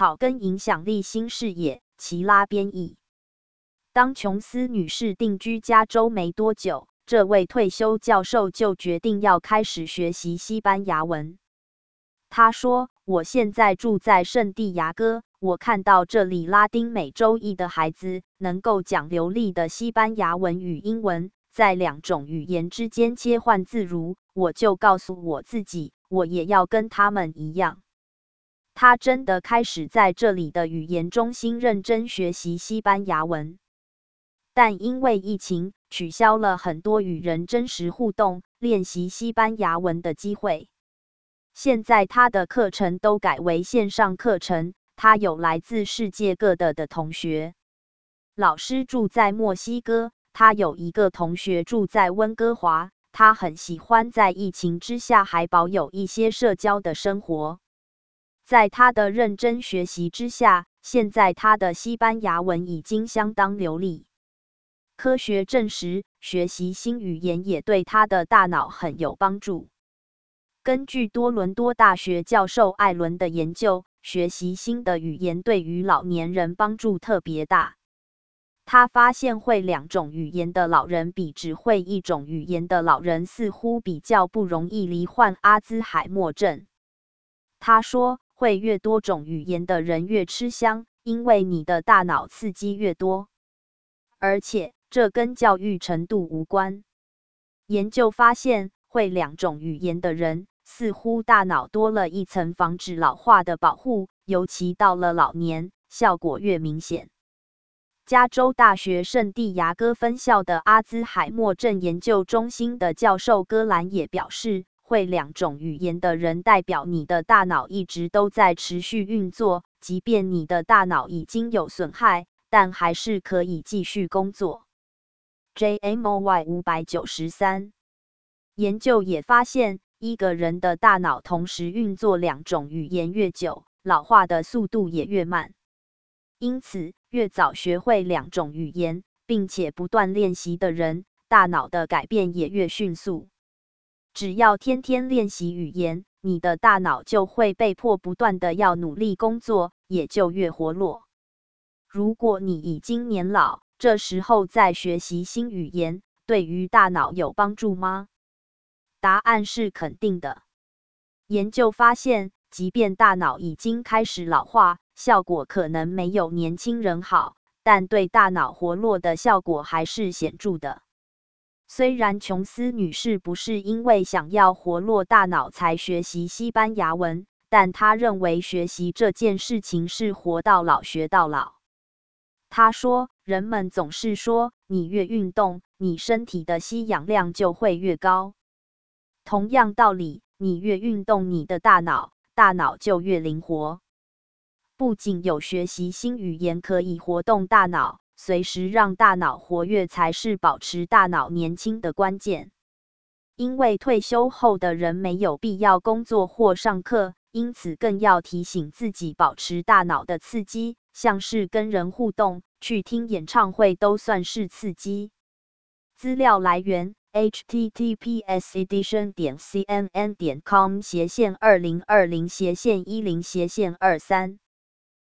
草根影响力新视野，齐拉编译。当琼斯女士定居加州没多久，这位退休教授就决定要开始学习西班牙文。她说：“我现在住在圣地亚哥，我看到这里拉丁美洲裔的孩子能够讲流利的西班牙文与英文，在2种语言之间切换自如，我就告诉我自己，我也要跟他们一样。”她真的开始在这里的语言中心认真学习西班牙文。但因为疫情，取消了很多与人真实互动、练习西班牙文的机会。现在他的课程都改为线上课程，他有来自世界各地的同学。老师住在墨西哥，他有一个同学住在温哥华。他很喜欢在疫情之下还保有一些社交的生活。在他的认真学习之下，现在他的西班牙文已经相当流利。科学证实，学习新语言也对他的大脑很有帮助。根据多伦多大学教授艾伦的研究，学习新的语言对于老年人帮助特别大。他发现会2种语言的老人比只会1种语言的老人似乎比较不容易罹患阿兹海默症。他说，会越多种语言的人越吃香，因为你的大脑刺激越多。而且，这跟教育程度无关。研究发现，会2种语言的人，似乎大脑多了一层防止老化的保护，尤其到了老年，效果越明显。加州大学圣地亚哥分校的阿兹海默症研究中心的教授戈兰也表示，会2种语言的人代表你的大脑一直都在持续运作，即便你的大脑已经有损害，但还是可以继续工作。JMOY 593。研究也发现，一个人的大脑同时运作2种语言越久，老化的速度也越慢。因此，越早学会2种语言，并且不断练习的人，大脑的改变也越迅速。只要天天练习语言，你的大脑就会被迫不断的要努力工作，也就越活络。如果你已经年老，这时候再学习新语言，对于大脑有帮助吗？答案是肯定的。研究发现，即便大脑已经开始老化，效果可能没有年轻人好，但对大脑活络的效果还是显著的。虽然琼斯女士不是因为想要活络大脑才学习西班牙文，但她认为学习这件事情是活到老学到老。她说，人们总是说，你越运动，你身体的吸氧量就会越高。同样道理，你越运动，你的大脑就越灵活。不仅有学习新语言可以活动大脑，随时让大脑活跃才是保持大脑年轻的关键。因为退休后的人没有必要工作或上课，因此更要提醒自己保持大脑的刺激，像是跟人互动、去听演唱会都算是刺激。资料来源https://edition.cnn.com/2020/10-23